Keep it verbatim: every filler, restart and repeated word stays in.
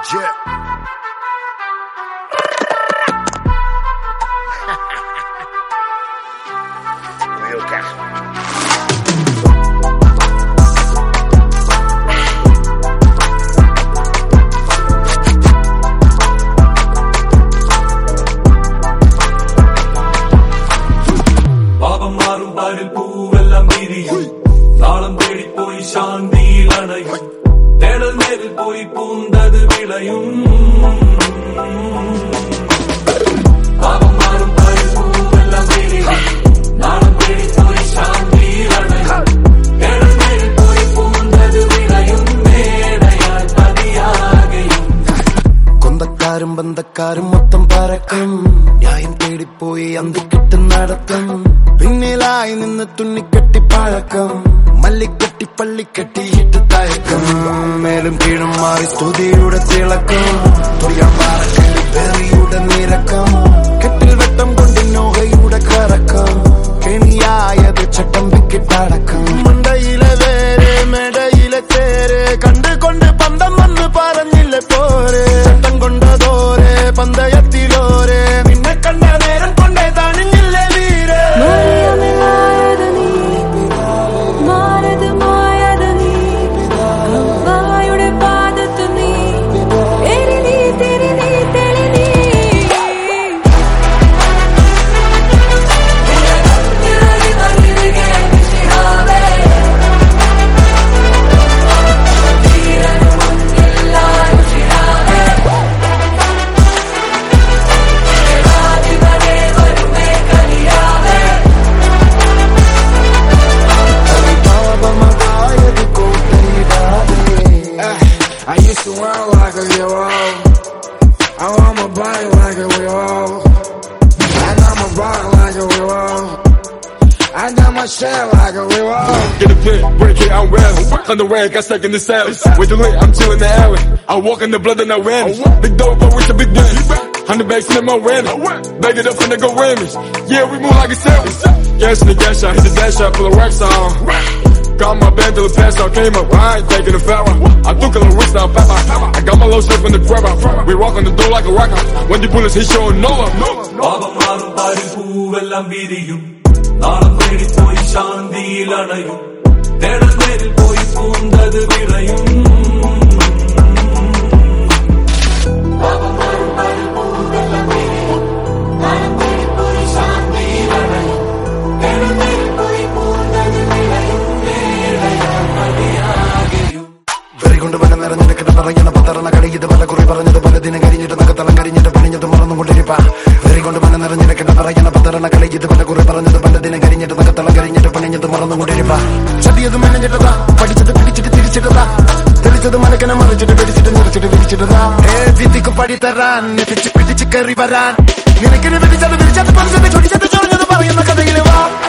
Yeah. Real gas. പൂവെല്ലാം വിരിയും നാളം തേടിപ്പോയി ശാന്തിയിൽ അണയും തേടൽ നേരിൽ പോയി പൂന്തത് വിളയും പാപം മാറും പാരിൽ പൂവെല്ലാം വിരിയും നാളം തേടിപ്പോയി ശാന്തിയിൽ അണയും തേടൽ നേരിൽ പോയി പൂന്തത് വിളയും മേടയാൽ പതിയാകയും കൊന്തക്കാരും ബന്ധക്കാരും മൊത്തം പരക്കും ന്യായം തേടിപ്പോയി അന്തിക്കിട്ട് നടക്കും പിന്നിലായി നിന്ന് തുന്നിക്കെട്ടി പഴക്കം മല്ലിക്കെട്ടി പള്ളിക്കെട്ടിയിട്ട് തയക്കം മേലും കീഴും മാറി സ്തുതിയുടെ തിളക്കം വെറിയുടെ നിരക്കം കെട്ടിൽ വെട്ടം കൊണ്ട് നോഹയുടെ കറക്കം കെണിയായത് ചട്ടമ്പിക്കിട്ടടക്കം മണ്ടയിലെ വേരെ മെടയിലെ തേരെ കണ്ടുകൊണ്ട് പന്തം വന്ന് പറഞ്ഞില്ല പോരെ ചട്ടം കൊണ്ടതോരെ പന്തയത്തിലോരെ നിന്നെ കണ്ട നേരം കൊണ്ടേ താണില്ലേ വീരെ I used to run like a hero. I want my body like a hero. I got my body like a hero. I got my shit like a hero. Get a pit, break it, I'm real. On the way, got stuck in the cell. With the lit, I'm chillin' the alley. I walk in the blood and I ran it. Big dope, but with the big guns. Hundred bags in my random. Bag it up and they go Rammies. Yeah, we move like a sandwich. Gas in the gas shot, hit the dash shot, pull a racks on. Got my band till the past all came up. I ain't taking a foul. I took a little risk now, papa. I got my low stuff in the grab out. We walk on the door like a rock out. When the bullets hit, showing no love. പാപം മാറും പാരിൽ പൂവെല്ലാം വിരിയും നാളം തേടിപ്പോയി ശാന്തിയിൽ അണയും തേടൽ നേരിൽ പോയി പൂന്തത് വിളയും പാപം മാറും പാരിൽ പൂവെല്ലാം വിരിയും നാളം തേടിപ്പോയി ശാന്തിയിൽ അണയും തേടൽ നേരിൽ പോയി പൂന്തത് വിളയും മേടയാൽ പതിയാകയും വെറികൊണ്ട് വന നിറഞ്ഞെടുക്കിട്ട് പറയുന്ന പത്തറണ കളിയത് പല കുറി പറഞ്ഞത് പലതിനും കരിഞ്ഞിട്ട് നഖത്തളം കരിഞ്ഞിട്ട് പണിഞ്ഞത് മറന്നുകൊണ്ടിരിപ്പ വെറികൊണ്ട് വന നിറഞ്ഞെടുക്കിട്ട് പറയുന്ന പത്തറണ കളിയത് പല കുറി പറഞ്ഞത് പലതിനും കരിഞ്ഞിട്ട് നഖത്തളം കരിഞ്ഞിട്ട് പണിഞ്ഞത് മറന്നുകൊണ്ടിരിപ്പ ചതിയത് മെനഞ്ഞിട്ടതാ പഠിച്ചത് പിടിച്ചിട്ട് തിരിച്ചിട്ടതാ തെളിച്ചത് മനക്കനെ മറിച്ചിട്ട് പിടിച്ചിട്ട് നിറച്ചിട്ട് വിരിച്ചിട്ടതാ ഏ വിധിക്ക് പടി തരാൻ പിടിച്ച് പിടിച്ച് കയറി വരാൻ നിനക്കിന് പിടിച്ചത് പിടിച്ചത് പറഞ്ഞത് ചൊടിച്ചത് ചൊറിഞ്ഞത് പറയുന്ന കഥയിൽ വാ